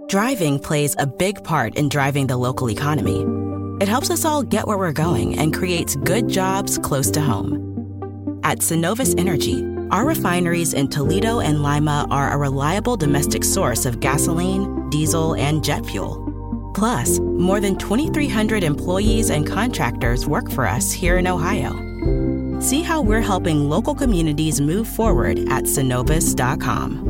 Driving plays a big part in driving the local economy. It helps us all get where we're going and creates good jobs close to home. At Synovus Energy, our refineries in Toledo and Lima are a reliable domestic source of gasoline, diesel, and jet fuel. Plus, more than 2,300 employees and contractors work for us here in Ohio. See how we're helping local communities move forward at Synovus.com.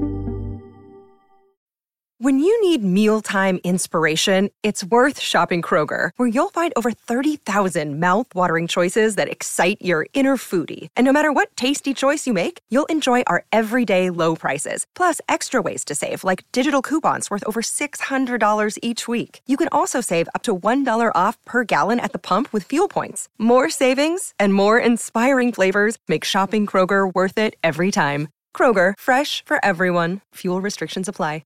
When you need mealtime inspiration, it's worth shopping Kroger, where you'll find over 30,000 mouth-watering choices that excite your inner foodie. And no matter what tasty choice you make, you'll enjoy our everyday low prices, plus extra ways to save, like digital coupons worth over $600 each week. You can also save up to $1 off per gallon at the pump with fuel points. More savings and more inspiring flavors make shopping Kroger worth it every time. Kroger, fresh for everyone. Fuel restrictions apply.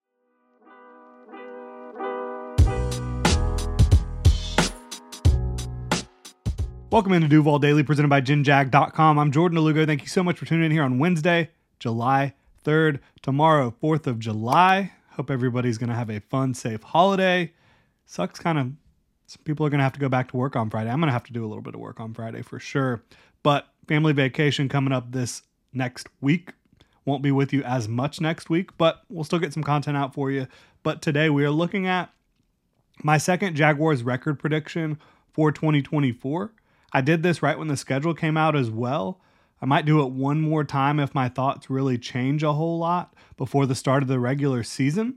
Welcome into Duval Daily, presented by GenJag.com. I'm Jordan DeLugo. Thank you so much for tuning in here on Wednesday, July 3rd. Tomorrow, 4th of July. Hope everybody's going to have a fun, safe holiday. Sucks some people are going to have to go back to work on Friday. I'm going to have to do a little bit of work on Friday for sure. But family vacation coming up this next week. Won't be with you as much next week, but we'll still get some content out for you. But today we are looking at my second Jaguars record prediction for 2024. I did this right when the schedule came out as well. I might do it one more time if my thoughts really change a whole lot before the start of the regular season.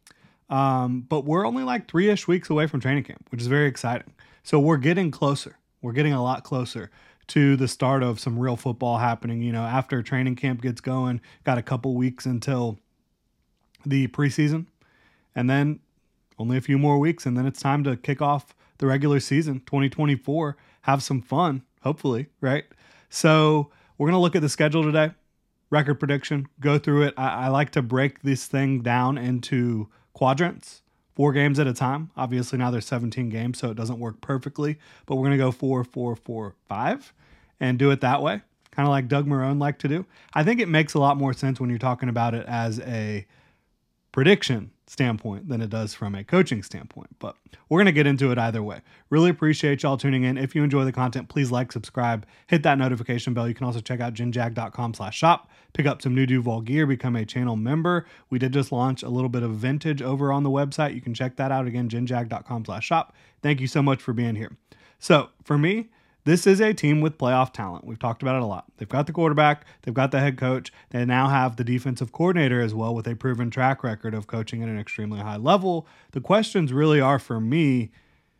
But we're only like 3-ish weeks away from training camp, which is very exciting. So we're getting closer. We're getting a lot closer to the start of some real football happening. You know, after training camp gets going, got a couple weeks until the preseason, and then only a few more weeks, and then it's time to kick off the regular season, 2024. Have some fun, hopefully, right? So we're going to look at the schedule today, record prediction, go through it. I like to break this thing down into quadrants, 4 games at a time. Obviously, now there's 17 games, so it doesn't work perfectly, but we're going to go 4, 4, 4, 5 and do it that way, kind of like Doug Marrone liked to do. I think it makes a lot more sense when you're talking about it as a prediction standpoint than it does from a coaching standpoint, but we're going to get into it either way. Really appreciate y'all tuning in. If you enjoy the content, please like, subscribe, hit that notification bell. You can also check out genjag.com/shop, pick up some new Duval gear, become a channel member. We did just launch a little bit of vintage over on the website. You can check that out again, genjag.com/shop. Thank you so much for being here. So for me, this is a team with playoff talent. We've talked about it a lot. They've got the quarterback. They've got the head coach. They now have the defensive coordinator as well, with a proven track record of coaching at an extremely high level. The questions really are, for me,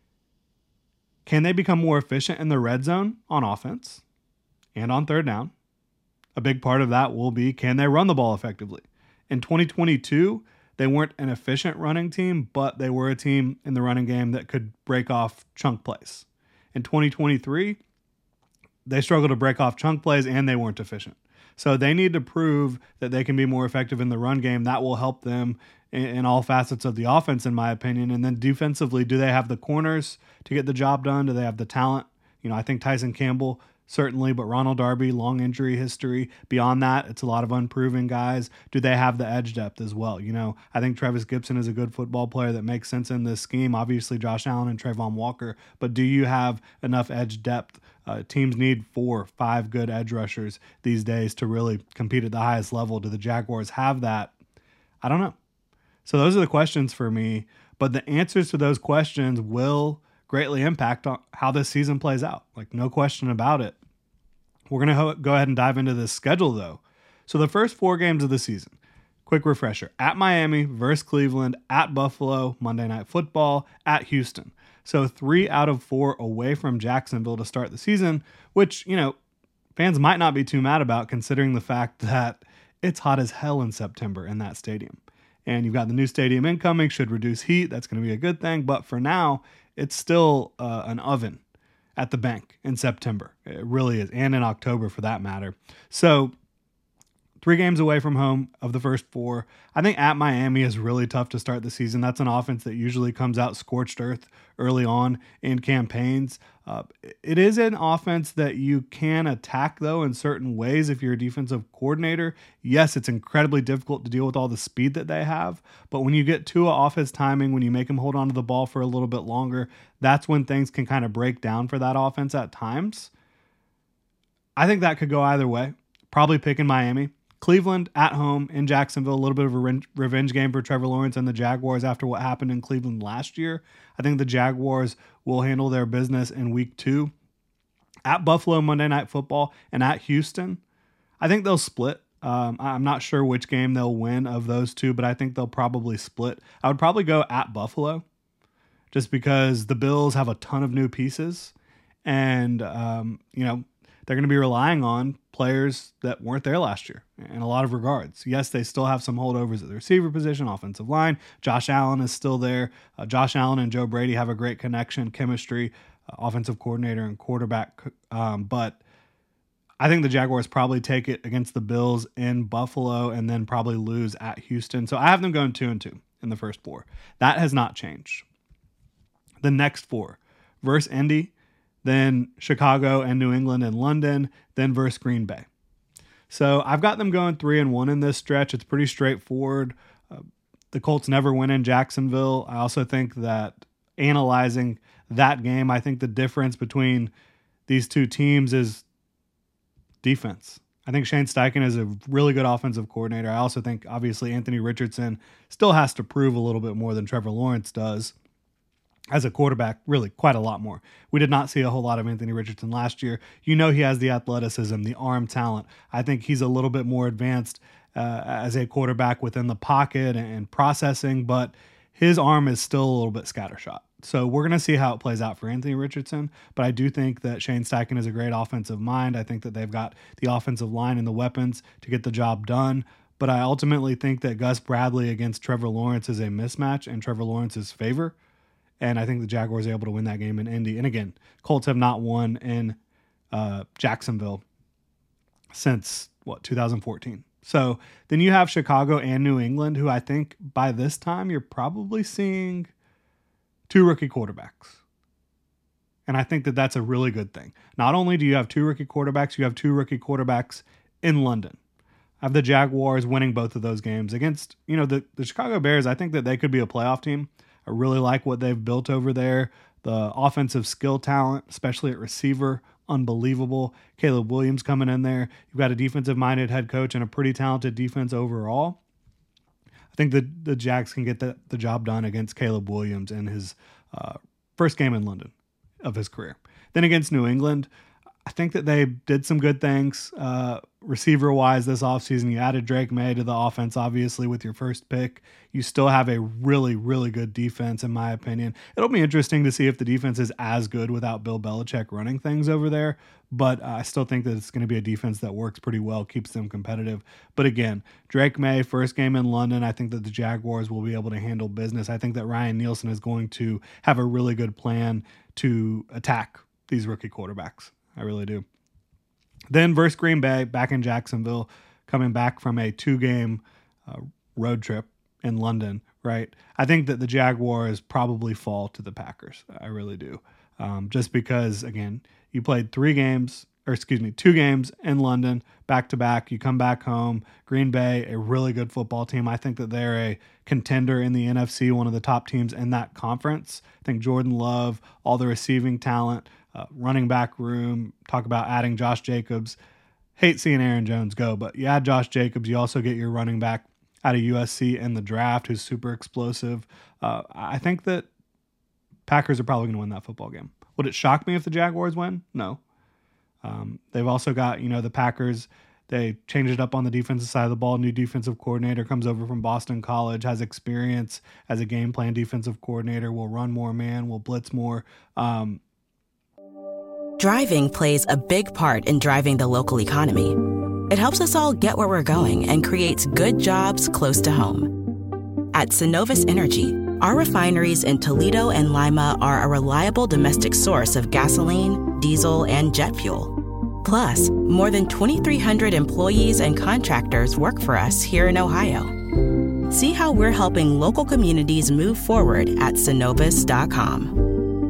can they become more efficient in the red zone on offense and on third down? A big part of that will be, can they run the ball effectively? In 2022, they weren't an efficient running team, but they were a team in the running game that could break off chunk plays. In 2023, they struggled to break off chunk plays and they weren't efficient. So they need to prove that they can be more effective in the run game. That will help them in all facets of the offense, in my opinion. And then defensively, do they have the corners to get the job done? Do they have the talent? You know, I think Tyson Campbell, certainly, but Ronald Darby, long injury history. Beyond that, it's a lot of unproven guys. Do they have the edge depth as well? You know, I think Travis Gibson is a good football player that makes sense in this scheme. Obviously, Josh Allen and Trayvon Walker. But do you have enough edge depth? Teams need 4, 5 good edge rushers these days to really compete at the highest level. Do the Jaguars have that? I don't know. So those are the questions for me. But the answers to those questions will greatly impact on how this season plays out. Like, no question about it. We're going to go ahead and dive into this schedule, though. So the first 4 games of the season, quick refresher: at Miami versus Cleveland, at Buffalo, Monday Night Football, at Houston. So 3 out of 4 away from Jacksonville to start the season, which, you know, fans might not be too mad about, considering the fact that it's hot as hell in September in that stadium. And you've got the new stadium incoming, should reduce heat. That's going to be a good thing. But for now, it's still an oven at the bank in September. It really is. And in October, for that matter. So 3 games away from home of the first 4. I think at Miami is really tough to start the season. That's an offense that usually comes out scorched earth early on in campaigns. It is an offense that you can attack, though, in certain ways if you're a defensive coordinator. Yes, it's incredibly difficult to deal with all the speed that they have, but when you get Tua off his timing, when you make him hold on to the ball for a little bit longer, that's when things can kind of break down for that offense at times. I think that could go either way. Probably picking Miami. Cleveland at home in Jacksonville, a little bit of a revenge game for Trevor Lawrence and the Jaguars after what happened in Cleveland last year. I think the Jaguars will handle their business in week 2. At Buffalo Monday Night Football and at Houston, I think they'll split. I'm not sure which game they'll win of those 2, but I think they'll probably split. I would probably go at Buffalo just because the Bills have a ton of new pieces and, they're going to be relying on players that weren't there last year in a lot of regards. Yes, they still have some holdovers at the receiver position, offensive line. Josh Allen is still there. Josh Allen and Joe Brady have a great connection, chemistry, offensive coordinator and quarterback. But I think the Jaguars probably take it against the Bills in Buffalo and then probably lose at Houston. So I have them going 2-2 in the first 4. That has not changed. The next 4 versus Indy, then Chicago and New England and London, then versus Green Bay. So I've got them going 3-1 in this stretch. It's pretty straightforward. The Colts never win in Jacksonville. I also think that analyzing that game, I think the difference between these 2 teams is defense. I think Shane Steichen is a really good offensive coordinator. I also think, obviously, Anthony Richardson still has to prove a little bit more than Trevor Lawrence does. As a quarterback, really quite a lot more. We did not see a whole lot of Anthony Richardson last year. He has the athleticism, the arm talent. I think he's a little bit more advanced as a quarterback within the pocket and processing, but his arm is still a little bit scattershot. So we're going to see how it plays out for Anthony Richardson, but I do think that Shane Steichen is a great offensive mind. I think that they've got the offensive line and the weapons to get the job done, but I ultimately think that Gus Bradley against Trevor Lawrence is a mismatch in Trevor Lawrence's favor. And I think the Jaguars are able to win that game in Indy. And again, Colts have not won in Jacksonville since, 2014. So then you have Chicago and New England, who I think by this time you're probably seeing 2 rookie quarterbacks. And I think that that's a really good thing. Not only do you have 2 rookie quarterbacks, you have 2 rookie quarterbacks in London. I have the Jaguars winning both of those games against, the Chicago Bears. I think that they could be a playoff team. I really like what they've built over there. The offensive skill talent, especially at receiver, unbelievable. Caleb Williams coming in there. You've got a defensive-minded head coach and a pretty talented defense overall. I think the Jags can get the job done against Caleb Williams in his first game in London of his career. Then against New England, I think that they did some good things receiver-wise this offseason. You added Drake May to the offense, obviously, with your first pick. You still have a really, really good defense, in my opinion. It'll be interesting to see if the defense is as good without Bill Belichick running things over there, but I still think that it's going to be a defense that works pretty well, keeps them competitive. But again, Drake May, first game in London, I think that the Jaguars will be able to handle business. I think that Ryan Nielsen is going to have a really good plan to attack these rookie quarterbacks. I really do. Then versus Green Bay, back in Jacksonville, coming back from a 2-game road trip in London, right? I think that the Jaguars probably fall to the Packers. I really do. Just because, again, you played 2 games in London, back-to-back. You come back home. Green Bay, a really good football team. I think that they're a contender in the NFC, one of the top teams in that conference. I think Jordan Love, all the receiving talent, running back room, talk about adding Josh Jacobs. Hate seeing Aaron Jones go, but you add Josh Jacobs, you also get your running back out of USC in the draft who's super explosive. I think that Packers are probably going to win that football game. Would it shock me if the Jaguars win? No. They've also got, the Packers, they changed it up on the defensive side of the ball. New defensive coordinator comes over from Boston College, has experience as a game plan defensive coordinator, will run more man, will blitz more. Driving plays a big part in driving the local economy. It helps us all get where we're going and creates good jobs close to home. At Synovus Energy, our refineries in Toledo and Lima are a reliable domestic source of gasoline, diesel, and jet fuel. Plus, more than 2,300 employees and contractors work for us here in Ohio. See how we're helping local communities move forward at Synovus.com.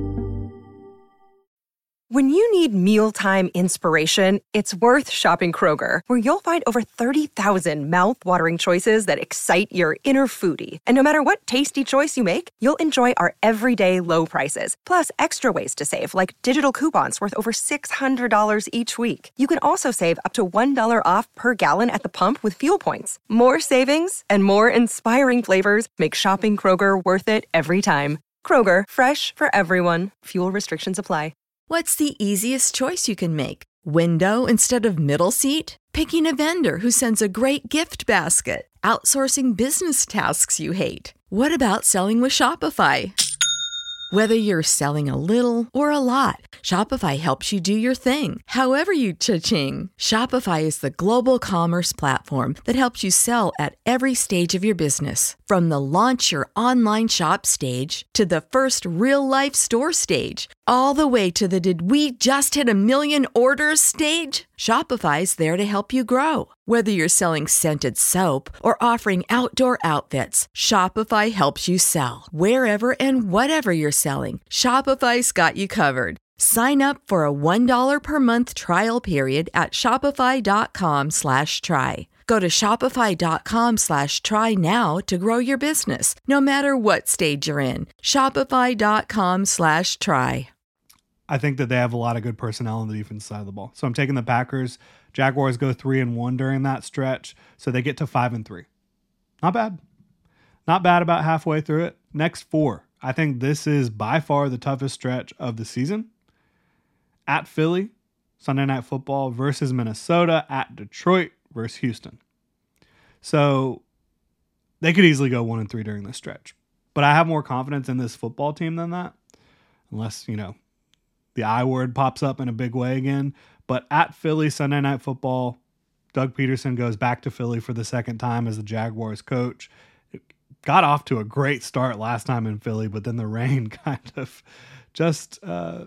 When you need mealtime inspiration, it's worth shopping Kroger, where you'll find over 30,000 mouth-watering choices that excite your inner foodie. And no matter what tasty choice you make, you'll enjoy our everyday low prices, plus extra ways to save, like digital coupons worth over $600 each week. You can also save up to $1 off per gallon at the pump with fuel points. More savings and more inspiring flavors make shopping Kroger worth it every time. Kroger, fresh for everyone. Fuel restrictions apply. What's the easiest choice you can make? Window instead of middle seat? Picking a vendor who sends a great gift basket? Outsourcing business tasks you hate? What about selling with Shopify? Whether you're selling a little or a lot, Shopify helps you do your thing, however you cha-ching. Shopify is the global commerce platform that helps you sell at every stage of your business. From the launch your online shop stage to the first real-life store stage, all the way to the did we just hit 1 million orders stage. Shopify's there to help you grow. Whether you're selling scented soap or offering outdoor outfits, Shopify helps you sell. Wherever and whatever you're selling, Shopify's got you covered. Sign up for a $1 per month trial period at shopify.com/try. Go to shopify.com/try now to grow your business, no matter what stage you're in. Shopify.com/try. I think that they have a lot of good personnel on the defense side of the ball. So I'm taking the Packers. Jaguars go 3-1 during that stretch, so they get to 5-3. Not bad. Not bad about halfway through it. Next 4. I think this is by far the toughest stretch of the season. At Philly, Sunday Night Football versus Minnesota. At Detroit versus Houston. So they could easily go 1-3 during this stretch. But I have more confidence in this football team than that. Unless, the I word pops up in a big way again. But at Philly, Sunday Night Football, Doug Peterson goes back to Philly for the second time as the Jaguars coach. It got off to a great start last time in Philly, but then the rain kind of just,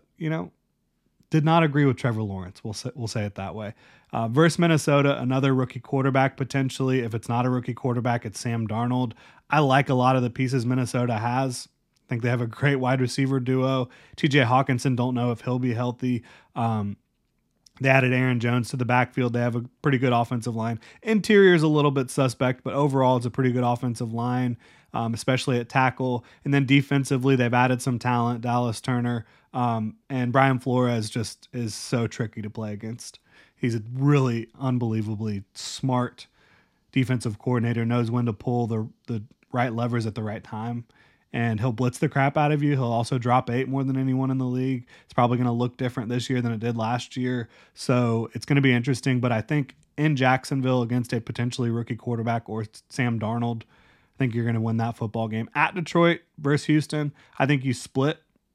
did not agree with Trevor Lawrence. We'll say it that way. Versus Minnesota, another rookie quarterback potentially. If it's not a rookie quarterback, it's Sam Darnold. I like a lot of the pieces Minnesota has. I think they have a great wide receiver duo. TJ Hawkinson, don't know if he'll be healthy. They added Aaron Jones to the backfield. They have a pretty good offensive line. Interior is a little bit suspect, but overall it's a pretty good offensive line, especially at tackle. And then defensively, they've added some talent. Dallas Turner and Brian Flores just is so tricky to play against. He's a really unbelievably smart defensive coordinator, knows when to pull the right levers at the right time. And he'll blitz the crap out of you. He'll also drop 8 more than anyone in the league. It's probably going to look different this year than it did last year. So it's going to be interesting. But I think in Jacksonville against a potentially rookie quarterback or Sam Darnold, I think you're going to win that football game. At Detroit versus Houston, I think you split.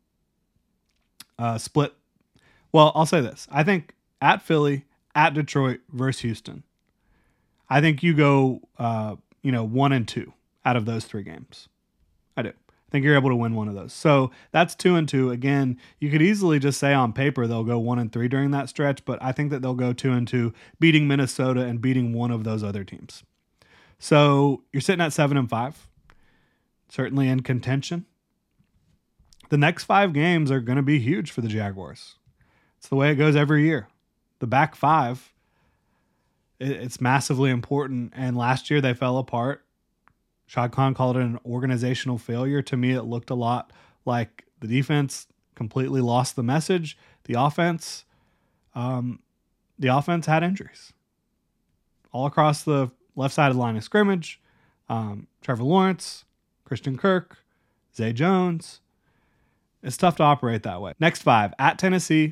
Well, I'll say this. I think at Philly, at Detroit versus Houston, I think you go 1-2 out of those 3 games. I do. I think you're able to win one of those. So that's 2-2. Again, you could easily just say on paper they'll go 1-3 during that stretch, but I think that they'll go 2-2, beating Minnesota and beating one of those other teams. So you're sitting at 7-5, certainly in contention. The next 5 games are going to be huge for the Jaguars. It's the way it goes every year. The back 5, it's massively important, and last year they fell apart. Shad Khan called it an organizational failure. To me, it looked a lot like the defense completely lost the message. The offense had injuries all across the left side of the line of scrimmage. Trevor Lawrence, Christian Kirk, Zay Jones. It's tough to operate that way. Next 5, at Tennessee,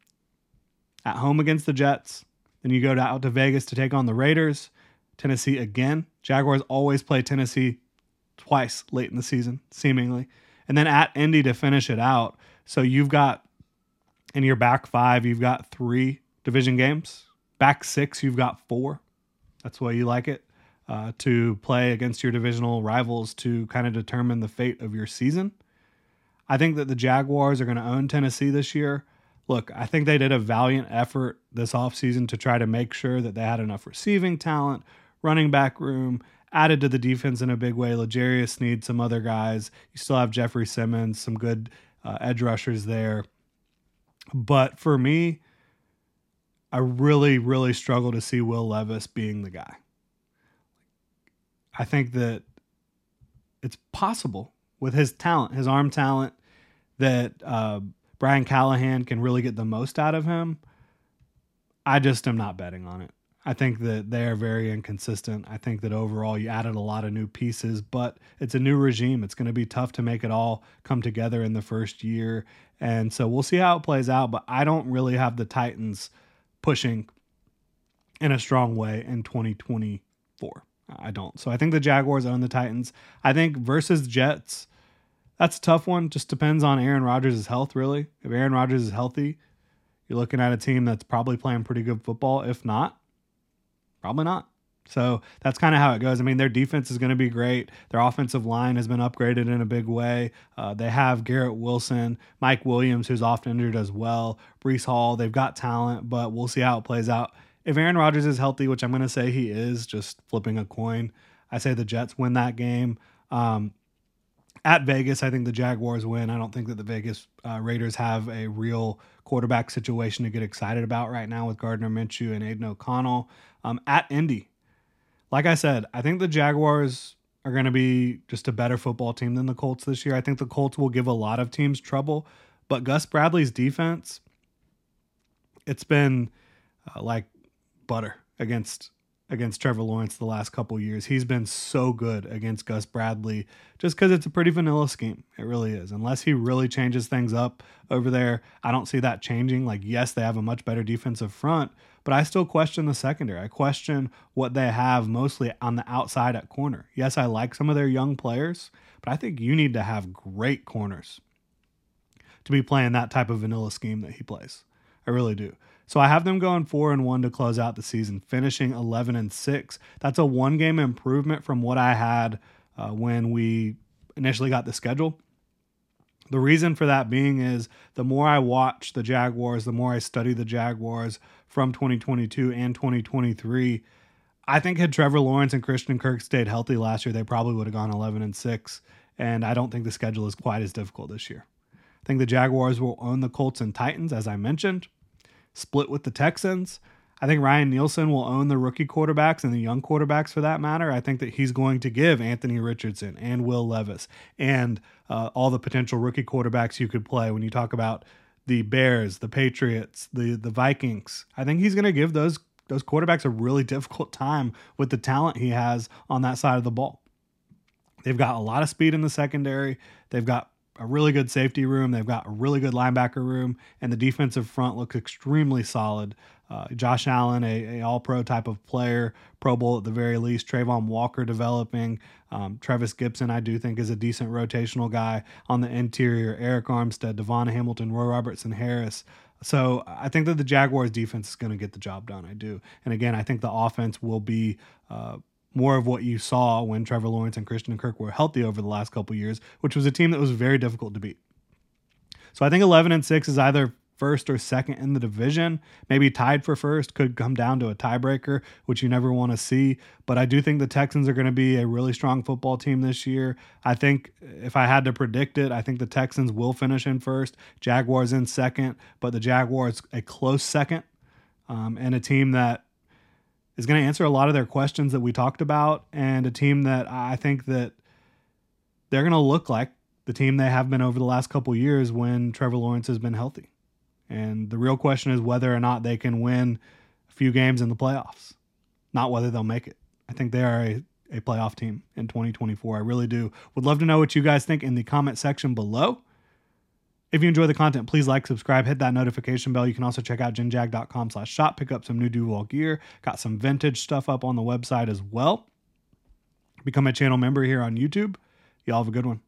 at home against the Jets. Then you go out to Vegas to take on the Raiders. Tennessee again. Jaguars always play Tennessee twice late in the season, seemingly. And then at Indy to finish it out. So you've got, in your back 5, you've got 3 division games. Back 6, you've got 4. That's the way you like it, to play against your divisional rivals to kind of determine the fate of your season. I think that the Jaguars are going to own Tennessee this year. look, I think they did a valiant effort this offseason to try to make sure that they had enough receiving talent, running back room, added to the defense in a big way. L'Jarius Sneed, some other guys. You still have Jeffrey Simmons, some good edge rushers there. But for me, I really, really struggle to see Will Levis being the guy. I think that it's possible with his talent, his arm talent, that Brian Callahan can really get the most out of him. I just am not betting on it. I think that they are very inconsistent. I think that overall you added a lot of new pieces, but it's a new regime. It's going to be tough to make it all come together in the first year. And so we'll see how it plays out, but I don't really have the Titans pushing in a strong way in 2024. I don't. So I think the Jaguars own the Titans. I think versus Jets, that's a tough one. Just depends on Aaron Rodgers' health, really. If Aaron Rodgers is healthy, you're looking at a team that's probably playing pretty good football. If not, probably not. So that's kind of how it goes. I mean, their defense is going to be great. Their offensive line has been upgraded in a big way. They have Garrett Wilson, Mike Williams, who's often injured as well, Breece Hall. They've got talent, but we'll see how it plays out. If Aaron Rodgers is healthy, which I'm going to say he is, just flipping a coin, I say the Jets win that game. At Vegas, I think the Jaguars win. I don't think that the Vegas Raiders have a real quarterback situation to get excited about right now with Gardner Minshew and Aiden O'Connell. At Indy, like I said, I think the Jaguars are going to be just a better football team than the Colts this year. I think the Colts will give a lot of teams trouble, but Gus Bradley's defense, it's been like butter against Trevor Lawrence the last couple years. He's been so good against Gus Bradley just because it's a pretty vanilla scheme. It really is. Unless he really changes things up over there, I don't see that changing. Like, yes, they have a much better defensive front, but I still question the secondary. I question what they have mostly on the outside at corner. Yes, I like some of their young players, but I think you need to have great corners to be playing that type of vanilla scheme that he plays. I really do. So I have them going 4-1 to close out the season, finishing 11-6. That's a one-game improvement from what I had when we initially got the schedule. The reason for that being is the more I watch the Jaguars, the more I study the Jaguars from 2022 and 2023, I think had Trevor Lawrence and Christian Kirk stayed healthy last year, they probably would have gone 11-6, and I don't think the schedule is quite as difficult this year. I think the Jaguars will own the Colts and Titans, as I mentioned, split with the Texans. I think Ryan Nielsen will own the rookie quarterbacks and the young quarterbacks for that matter. I think that he's going to give Anthony Richardson and Will Levis and all the potential rookie quarterbacks you could play when you talk about the Bears, the Patriots, the Vikings. I think he's going to give those quarterbacks a really difficult time with the talent he has on that side of the ball. They've got a lot of speed in the secondary. They've got a really good safety room. They've got a really good linebacker room, and the defensive front looks extremely solid. Josh Allen, a all-pro type of player, Pro Bowl at the very least. Trayvon Walker developing. Travis Gibson, I do think, is a decent rotational guy on the interior. Eric Armstead, Devon Hamilton, Roy Robertson Harris. So I think that the Jaguars defense is going to get the job done. I do. And again, I think the offense will be more of what you saw when Trevor Lawrence and Christian Kirk were healthy over the last couple of years, which was a team that was very difficult to beat. So I think 11-6 is either first or second in the division, maybe tied for first, could come down to a tiebreaker, which you never want to see. But I do think the Texans are going to be a really strong football team this year. I think if I had to predict it, I think the Texans will finish in first, Jaguars in second, but the Jaguars a close second, and a team that is going to answer a lot of their questions that we talked about, and a team that I think that they're going to look like the team they have been over the last couple of years when Trevor Lawrence has been healthy. And the real question is whether or not they can win a few games in the playoffs, not whether they'll make it. I think they are a playoff team in 2024. I really do. Would love to know what you guys think in the comment section below. If you enjoy the content, please like, subscribe, hit that notification bell. You can also check out genjag.com/shop, pick up some new Duval gear. Got some vintage stuff up on the website as well. Become a channel member here on YouTube. Y'all have a good one.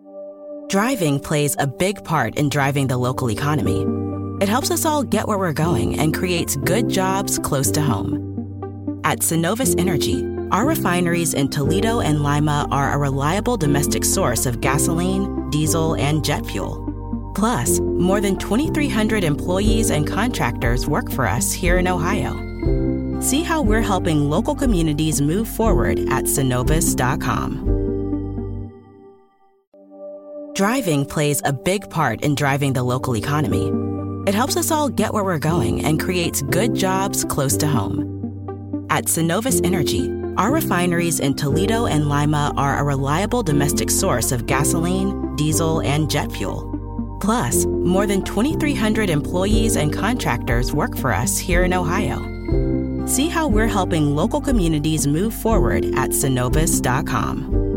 Driving plays a big part in driving the local economy. It helps us all get where we're going and creates good jobs close to home. At Synovus Energy, our refineries in Toledo and Lima are a reliable domestic source of gasoline, diesel, and jet fuel. Plus, more than 2,300 employees and contractors work for us here in Ohio. See how we're helping local communities move forward at Synovus.com. Driving plays a big part in driving the local economy. It helps us all get where we're going and creates good jobs close to home. At Synovus Energy, our refineries in Toledo and Lima are a reliable domestic source of gasoline, diesel, and jet fuel. Plus, more than 2,300 employees and contractors work for us here in Ohio. See how we're helping local communities move forward at Synovus.com.